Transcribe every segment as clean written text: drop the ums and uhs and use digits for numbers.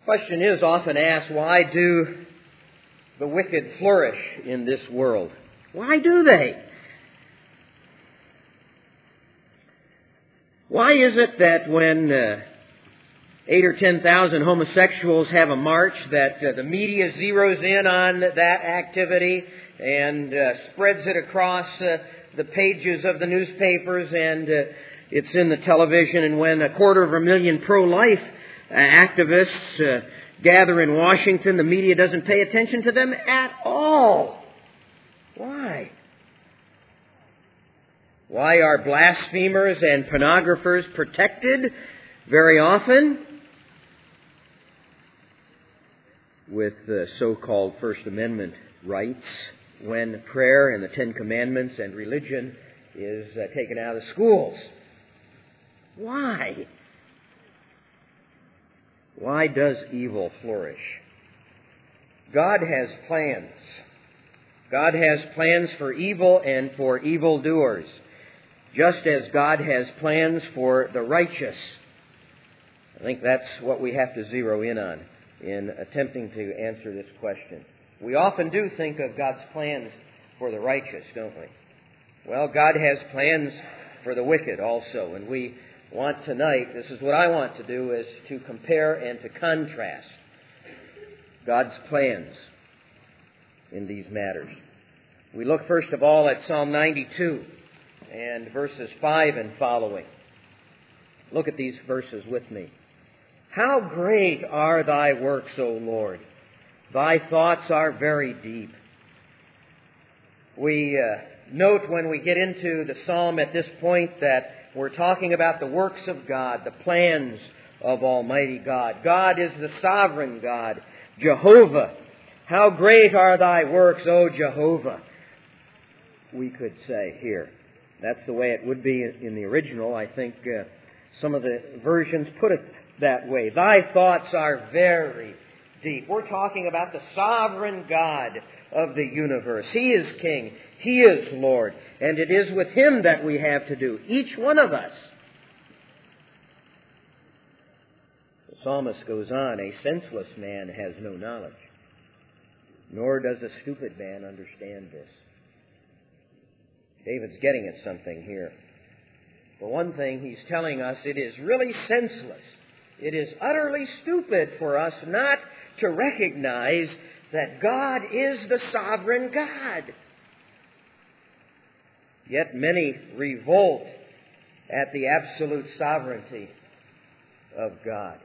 Question is often asked, why do the wicked flourish in this world? Why do they? Why is it that when 8 or 10,000 homosexuals have a march that the media zeroes in on that activity and spreads it across the pages of the newspapers and it's in the television, and when 250,000 pro-life activists gather in Washington, the media doesn't pay attention to them at all? Why? Why are blasphemers and pornographers protected very often with the so-called First Amendment rights when prayer and the Ten Commandments and religion is taken out of schools? Why? Why does evil flourish? God has plans. God has plans for evil and for evildoers, just as God has plans for the righteous. I think that's what we have to zero in on in attempting to answer this question. We often do think of God's plans for the righteous, don't we? Well, God has plans for the wicked also, and we want tonight, this is what I want to do, is to compare and to contrast God's plans in these matters. We look first of all at Psalm 92 and verses 5 and following. Look at these verses with me. How great are thy works, O Lord! Thy thoughts are very deep. We note when we get into the psalm at this point that we're talking about the works of God, the plans of Almighty God. God is the sovereign God, Jehovah. How great are thy works, O Jehovah! We could say here. That's the way it would be in the original. I think some of the versions put it that way. Thy thoughts are very deep. We're talking about the sovereign God of the universe. He is King. He is Lord. And it is with Him that we have to do, each one of us. The psalmist goes on, a senseless man has no knowledge, nor does a stupid man understand this. David's getting at something here. For one thing, he's telling us it is really senseless. It is utterly stupid for us not to recognize that God is the sovereign God. Yet many revolt at the absolute sovereignty of God.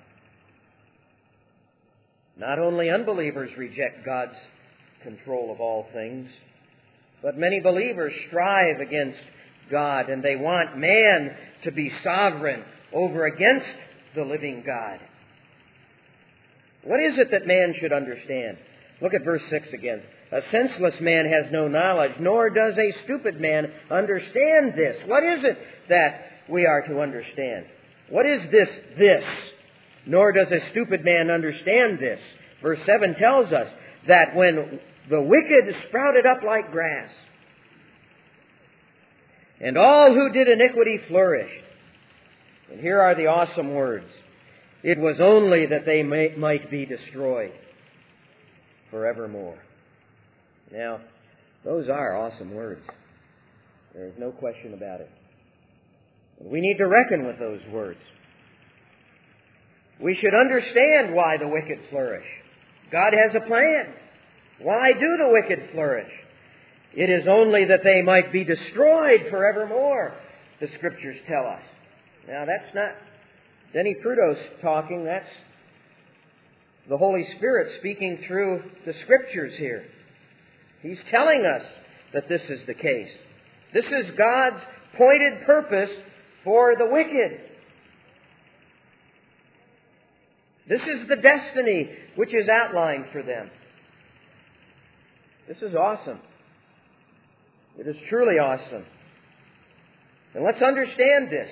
Not only unbelievers reject God's control of all things, but many believers strive against God, and they want man to be sovereign over against the living God. What is it that man should understand? Look at verse 6 again. A senseless man has no knowledge, nor does a stupid man understand this. What is it that we are to understand? What is this? Nor does a stupid man understand this. Verse 7 tells us that when the wicked sprouted up like grass, and all who did iniquity flourished. And here are the awesome words. It was only that they might be destroyed forevermore. Now, those are awesome words. There's no question about it. We need to reckon with those words. We should understand why the wicked flourish. God has a plan. Why do the wicked flourish? It is only that they might be destroyed forevermore, the Scriptures tell us. Now, that's not Denny Prudos talking. That's the Holy Spirit speaking through the Scriptures here. He's telling us that this is the case. This is God's pointed purpose for the wicked. This is the destiny which is outlined for them. This is awesome. It is truly awesome. And let's understand this.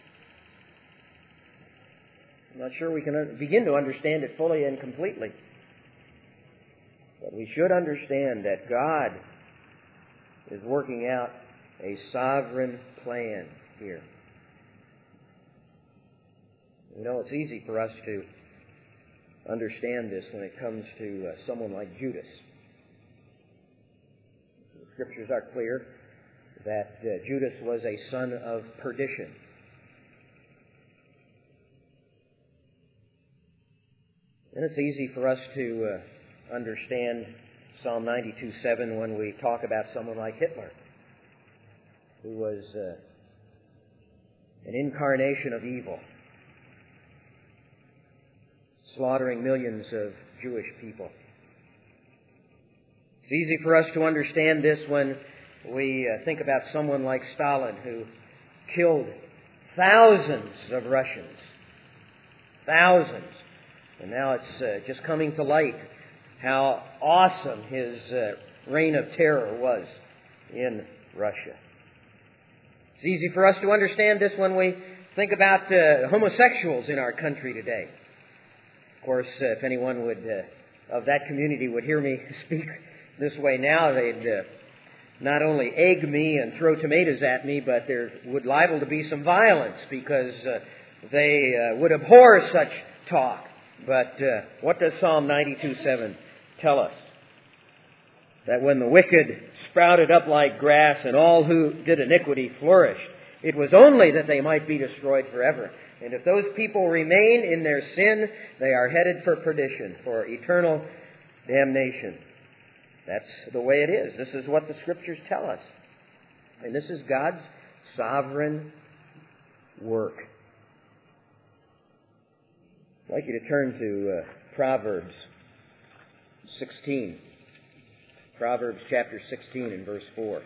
I'm not sure we can begin to understand it fully and completely. But we should understand that God is working out a sovereign plan here. You know, it's easy for us to understand this when it comes to someone like Judas. The Scriptures are clear that Judas was a son of perdition. And it's easy for us to understand Psalm 92:7 when we talk about someone like Hitler, who was an incarnation of evil, slaughtering millions of Jewish people. It's easy for us to understand this when we think about someone like Stalin, who killed thousands of Russians. Thousands. And now it's just coming to light how awesome his reign of terror was in Russia. It's easy for us to understand this when we think about homosexuals in our country today. Of course, if anyone of that community would hear me speak this way now, they'd not only egg me and throw tomatoes at me, but there would liable to be some violence because they would abhor such talk. But what does Psalm 92:7 tell us? That when the wicked sprouted up like grass and all who did iniquity flourished, it was only that they might be destroyed forever. And if those people remain in their sin, they are headed for perdition, for eternal damnation. That's the way it is. This is what the Scriptures tell us. And this is God's sovereign work. I'd like you to turn to Proverbs 16. Proverbs chapter 16 and verse 4.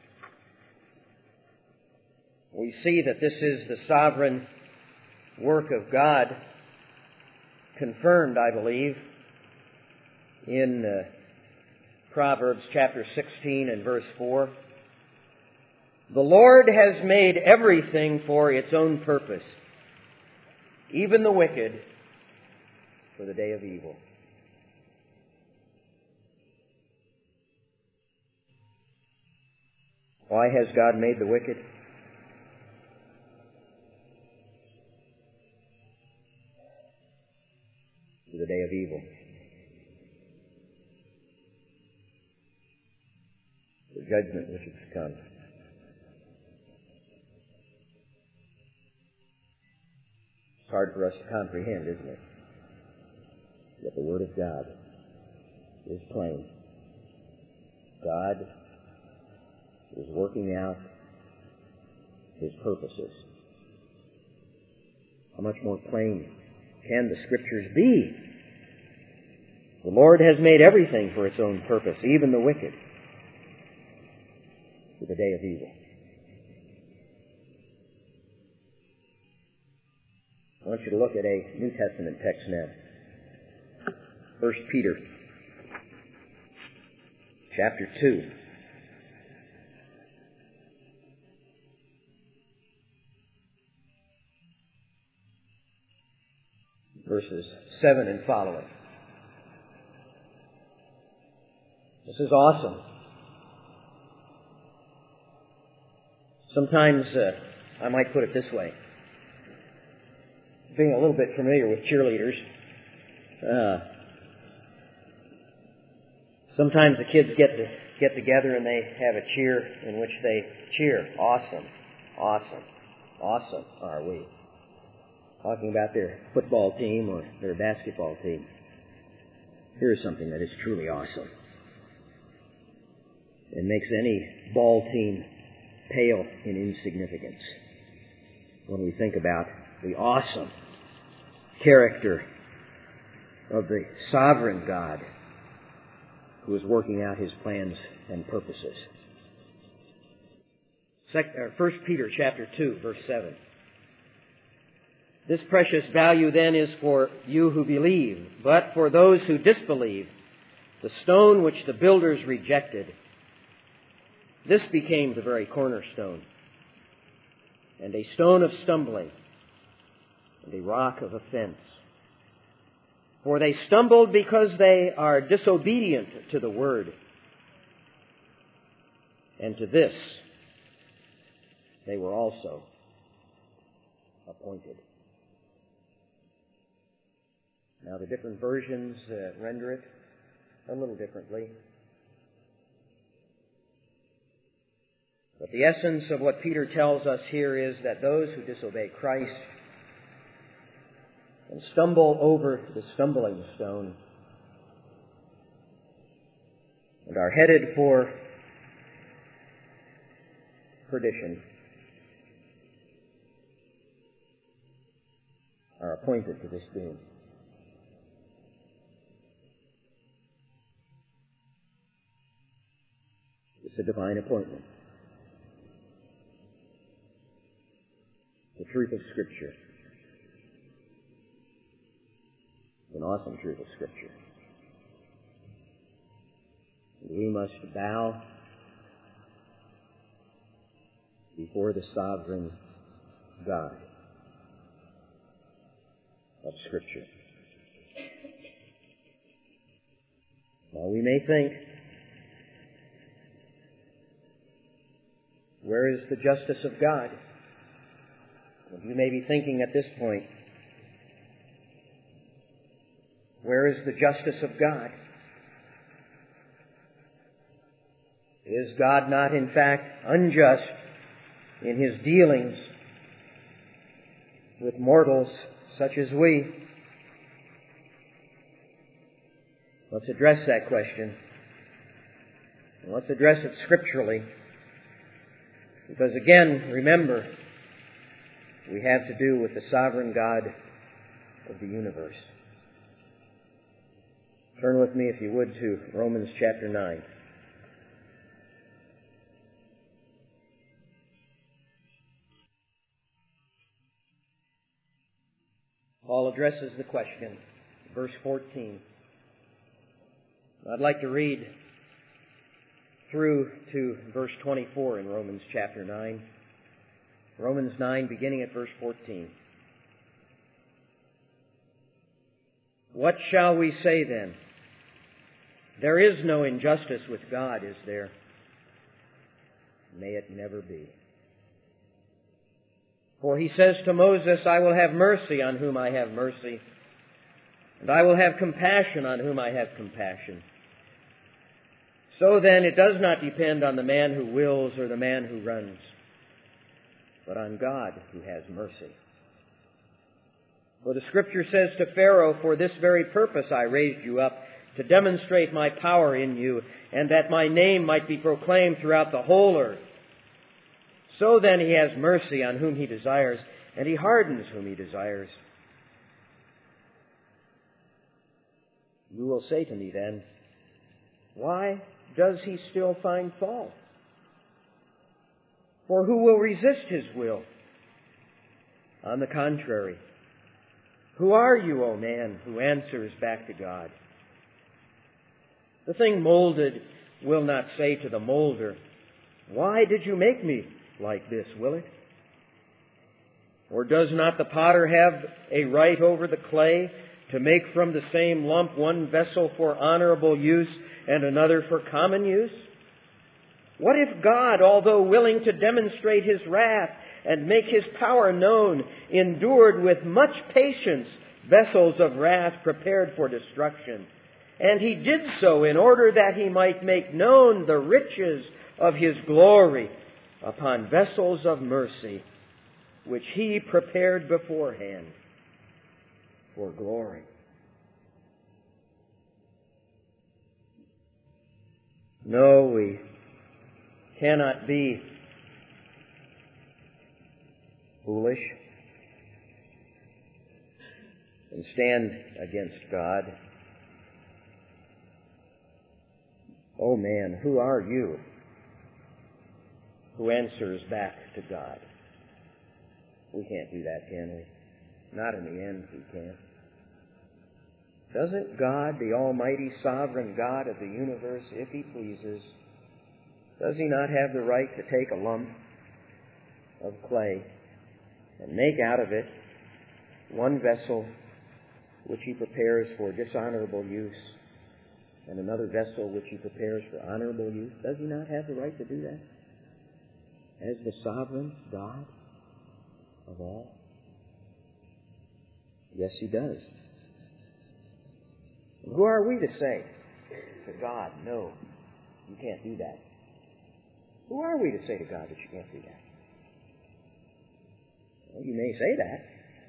We see that this is the sovereign work of God, confirmed, I believe, in Proverbs chapter 16 and verse 4. The Lord has made everything for its own purpose, even the wicked for the day of evil. Why has God made the wicked? For the day of evil. The judgment which is to come. It's hard for us to comprehend, isn't it? That the Word of God is plain. God is working out His purposes. How much more plain can the Scriptures be? The Lord has made everything for its own purpose, even the wicked, for the day of evil. I want you to look at a New Testament text now. 1 Peter chapter 2. Verses 7 and following. This is awesome. Sometimes, I might put it this way. Being a little bit familiar with cheerleaders, sometimes the kids get together and they have a cheer in which they cheer. Awesome, awesome, awesome are we. Talking about their football team or their basketball team. Here's something that is truly awesome. It makes any ball team pale in insignificance when we think about the awesome character of the sovereign God who is working out His plans and purposes. 1 Peter chapter 2, verse 7. This precious value then is for you who believe, but for those who disbelieve, the stone which the builders rejected, this became the very cornerstone, and a stone of stumbling, and a rock of offense. For they stumbled because they are disobedient to the word, and to this they were also appointed. Now, the different versions render it a little differently. But the essence of what Peter tells us here is that those who disobey Christ and stumble over the stumbling stone and are headed for perdition are appointed to this doom. It's a divine appointment. The truth of Scripture. It's an awesome truth of Scripture. And we must bow before the sovereign God of Scripture. Now we may think, where is the justice of God? And you may be thinking at this point, where is the justice of God? Is God not, in fact, unjust in His dealings with mortals such as we? Let's address that question. And let's address it scripturally. Because again, remember, we have to do with the sovereign God of the universe. Turn with me, if you would, to Romans chapter 9. Paul addresses the question, verse 14. I'd like to read through to verse 24 in Romans chapter 9. Romans 9, beginning at verse 14. What shall we say then? There is no injustice with God, is there? May it never be. For he says to Moses, I will have mercy on whom I have mercy, and I will have compassion on whom I have compassion. So then it does not depend on the man who wills or the man who runs, but on God who has mercy. For the Scripture says to Pharaoh, for this very purpose I raised you up, to demonstrate my power in you, and that my name might be proclaimed throughout the whole earth. So then he has mercy on whom he desires, and he hardens whom he desires. You will say to me then, why does he still find fault? For who will resist his will? On the contrary, who are you, O man, who answers back to God? The thing molded will not say to the molder, why did you make me like this, will it? Or does not the potter have a right over the clay to make from the same lump one vessel for honorable use and another for common use? What if God, although willing to demonstrate His wrath and make His power known, endured with much patience vessels of wrath prepared for destruction? And He did so in order that He might make known the riches of His glory upon vessels of mercy, which He prepared beforehand for glory. No, we cannot be foolish and stand against God. Oh man, who are you who answers back to God? We can't do that, can we? Not in the end, we can't. Doesn't God, the almighty sovereign God of the universe, if He pleases, does He not have the right to take a lump of clay and make out of it one vessel which He prepares for dishonorable use and another vessel which He prepares for honorable use? Does He not have the right to do that as the sovereign God of all? Yes, He does. Who are we to say to God, no, you can't do that? Who are we to say to God that you can't do that? Well, you may say that.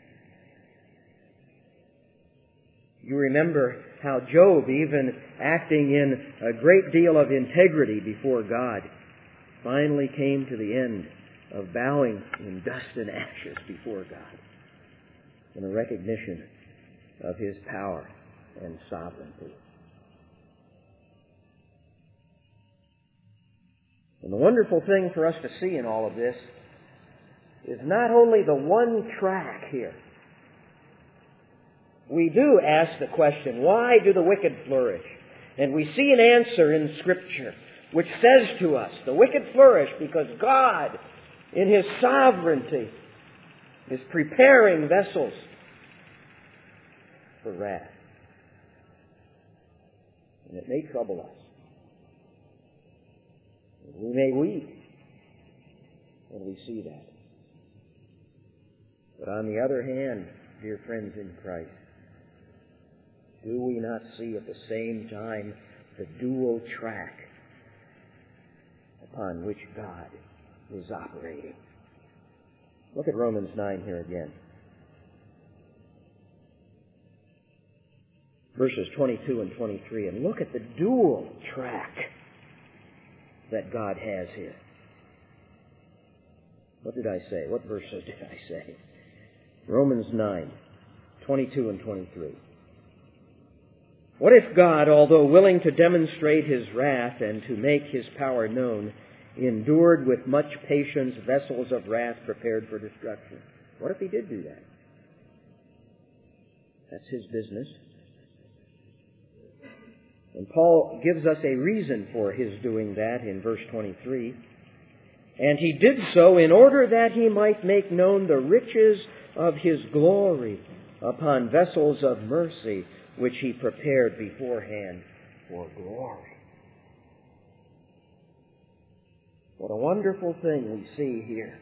You remember how Job, even acting in a great deal of integrity before God, finally came to the end of bowing in dust and ashes before God in a recognition of His power and sovereignty. And the wonderful thing for us to see in all of this is not only the one track here. We do ask the question, why do the wicked flourish? And we see an answer in Scripture which says to us, the wicked flourish because God, in His sovereignty, is preparing vessels for wrath. And it may trouble us. We may weep when we see that. But on the other hand, dear friends in Christ, do we not see at the same time the dual track upon which God is operating? Look at Romans 9 here again. Verses 22 and 23, and look at the dual track that God has here. What did I say? What verses did I say? Romans 9, 22 and 23. What if God, although willing to demonstrate His wrath and to make His power known, endured with much patience vessels of wrath prepared for destruction? What if He did do that? That's His business. And Paul gives us a reason for His doing that in verse 23. And He did so in order that He might make known the riches of His glory upon vessels of mercy, which He prepared beforehand for glory. What a wonderful thing we see here.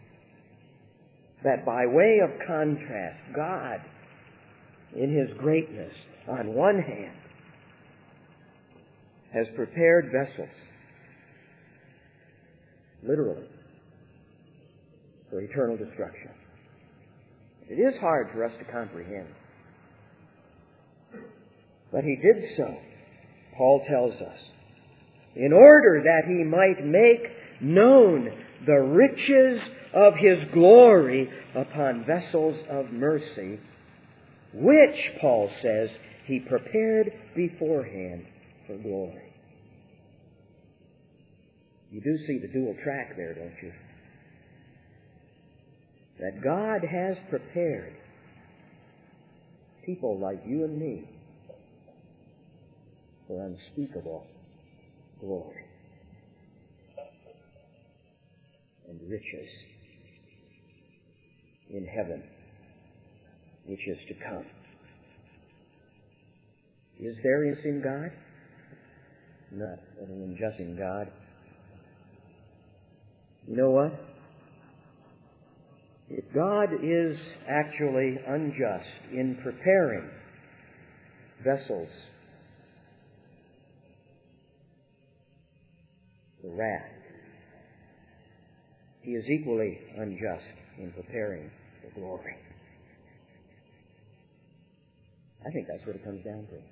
That by way of contrast, God, in His greatness, on one hand, has prepared vessels, literally, for eternal destruction. It is hard for us to comprehend. But He did so, Paul tells us, in order that He might make known the riches of His glory upon vessels of mercy, which, Paul says, He prepared beforehand for glory. You do see the dual track there, don't you? That God has prepared people like you and me for unspeakable glory and riches in heaven, which is to come. Is there this in God? Not an unjust in God. You know what? If God is actually unjust in preparing vessels for wrath, He is equally unjust in preparing for glory. I think that's what it comes down to.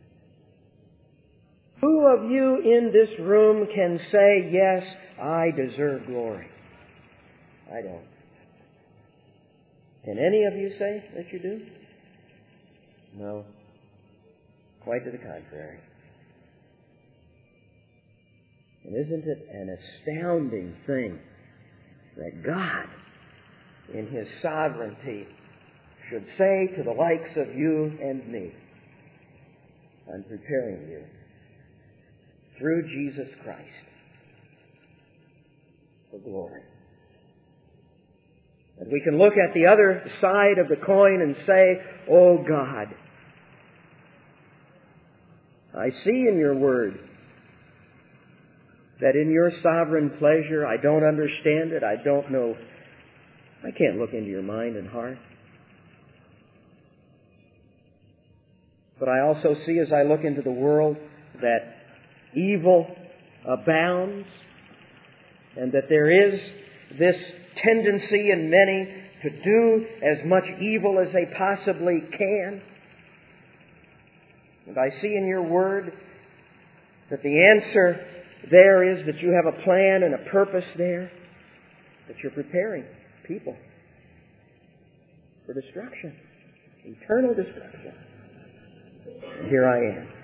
Who of you in this room can say, yes, I deserve glory? I don't. Can any of you say that you do? No. Quite to the contrary. And isn't it an astounding thing that God, in His sovereignty, should say to the likes of you and me, I'm preparing you through Jesus Christ for glory. And we can look at the other side of the coin and say, oh God, I see in your word that in your sovereign pleasure, I don't understand it, I don't know, I can't look into your mind and heart. But I also see as I look into the world that evil abounds and that there is this tendency in many to do as much evil as they possibly can. And I see in your Word that the answer there is that you have a plan and a purpose there, that you're preparing people for destruction, eternal destruction. And here I am.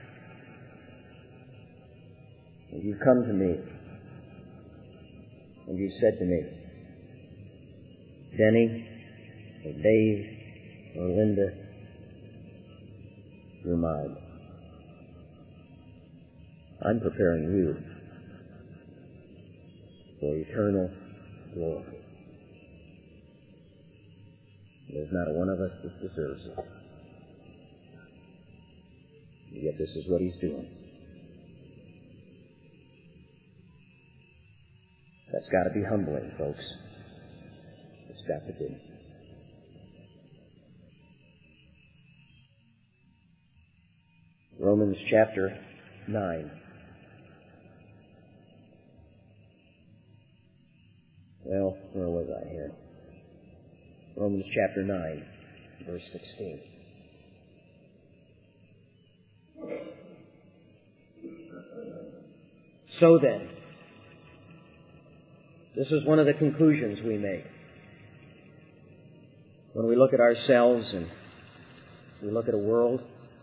And you've come to me, and you said to me, Denny, or Dave, or Linda, you're mine. I'm preparing you for eternal glory. There's not one of us that deserves it. And yet this is what He's doing. That's got to be humbling, folks. It's got to be. Romans chapter 9. Well, where was I here? Romans chapter 9, verse 16. So then, this is one of the conclusions we make when we look at ourselves and we look at a world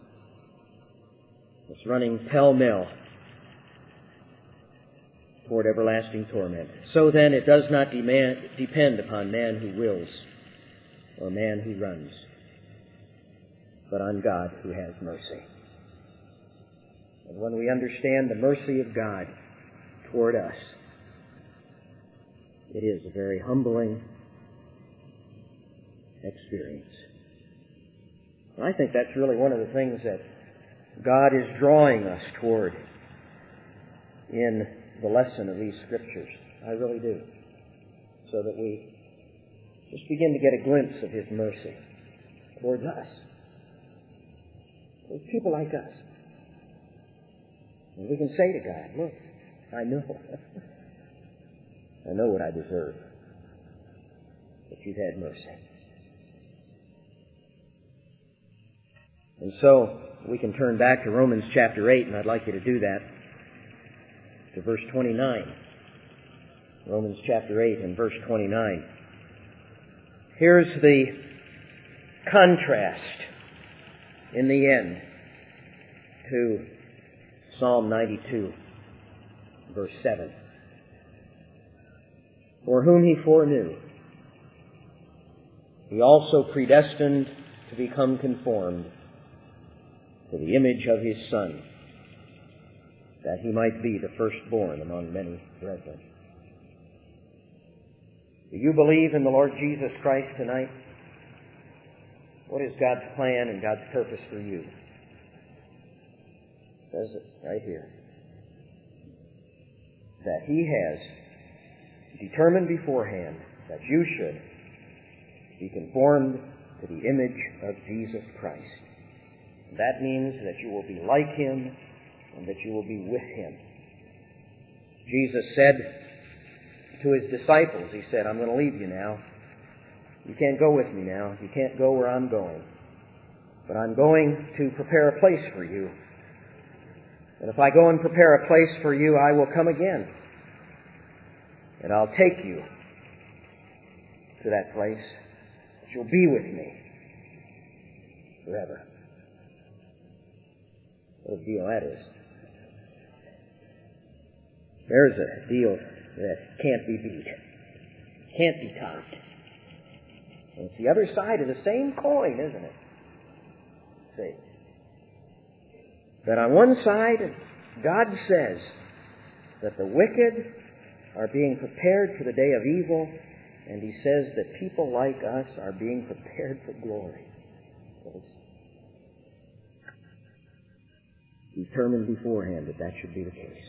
that's running pell-mell toward everlasting torment. So then, it does not depend upon man who wills or man who runs, but on God who has mercy. And when we understand the mercy of God toward us, it is a very humbling experience. And I think that's really one of the things that God is drawing us toward in the lesson of these Scriptures. I really do. So that we just begin to get a glimpse of His mercy towards us. Towards people like us. And we can say to God, look, I know. I know what I deserve. But You've had mercy. And so, we can turn back to Romans chapter 8, and I'd like you to do that, to verse 29. Romans chapter 8 and verse 29. Here's the contrast in the end to Psalm 92, verse 7. For whom He foreknew, He also predestined to become conformed to the image of His Son, that He might be the firstborn among many brethren. Do you believe in the Lord Jesus Christ tonight? What is God's plan and God's purpose for you? It says it right here. That He has determined beforehand that you should be conformed to the image of Jesus Christ. That means that you will be like Him and that you will be with Him. Jesus said to His disciples, He said, I'm going to leave you now. You can't go with me now. You can't go where I'm going. But I'm going to prepare a place for you. And if I go and prepare a place for you, I will come again. And I'll take you to that place. You'll be with me forever. What a deal that is. There's a deal that can't be beat. Can't be topped. And it's the other side of the same coin, isn't it? See. That on one side, God says that the wicked are being prepared for the day of evil, and He says that people like us are being prepared for glory. Determined beforehand that should be the case.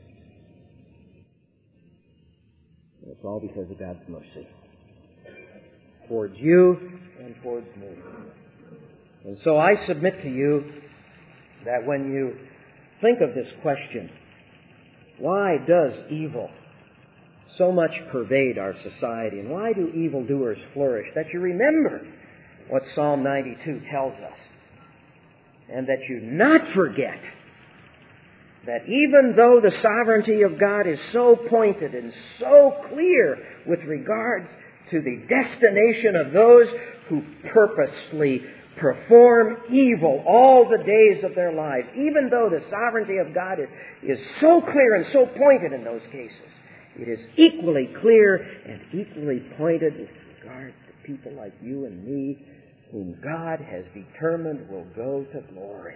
And it's all because of God's mercy towards you and towards me. And so I submit to you that when you think of this question, why does evil so much pervade our society, and why do evildoers flourish, that you remember what Psalm 92 tells us, and that you not forget that even though the sovereignty of God is so pointed and so clear with regards to the destination of those who purposely perform evil all the days of their lives, even though the sovereignty of God is so clear and so pointed in those cases, it is equally clear and equally pointed with regard to people like you and me, whom God has determined will go to glory.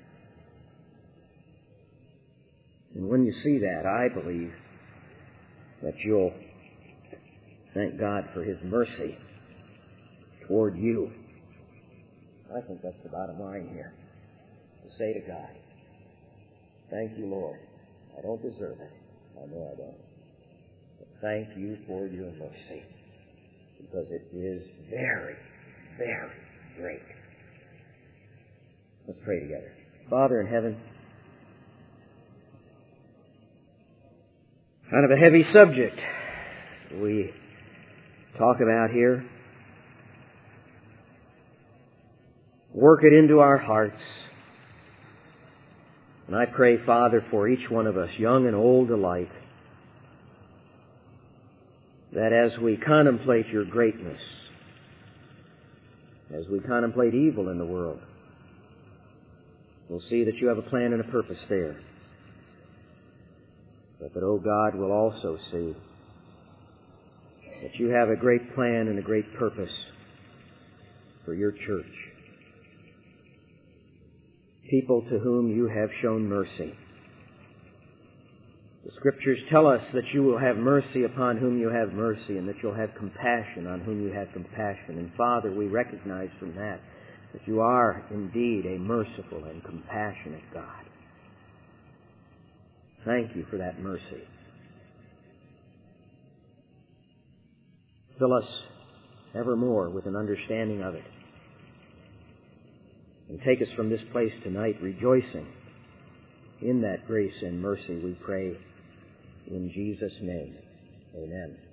And when you see that, I believe that you'll thank God for His mercy toward you. I think that's the bottom line here. To say to God, thank you, Lord. I don't deserve it. I know I don't. But thank you for your mercy, because it is very, very great. Let's pray together. Father in heaven, kind of a heavy subject we talk about here. Work it into our hearts. And I pray, Father, for each one of us, young and old alike, that as we contemplate your greatness, as we contemplate evil in the world, we'll see that you have a plan and a purpose there. But that, oh God, we'll also see that you have a great plan and a great purpose for your church. People to whom you have shown mercy. The Scriptures tell us that you will have mercy upon whom you have mercy, and that you'll have compassion on whom you have compassion. And Father, we recognize from that you are indeed a merciful and compassionate God. Thank you for that mercy. Fill us evermore with an understanding of it. And take us from this place tonight rejoicing in that grace and mercy, we pray in Jesus' name. Amen.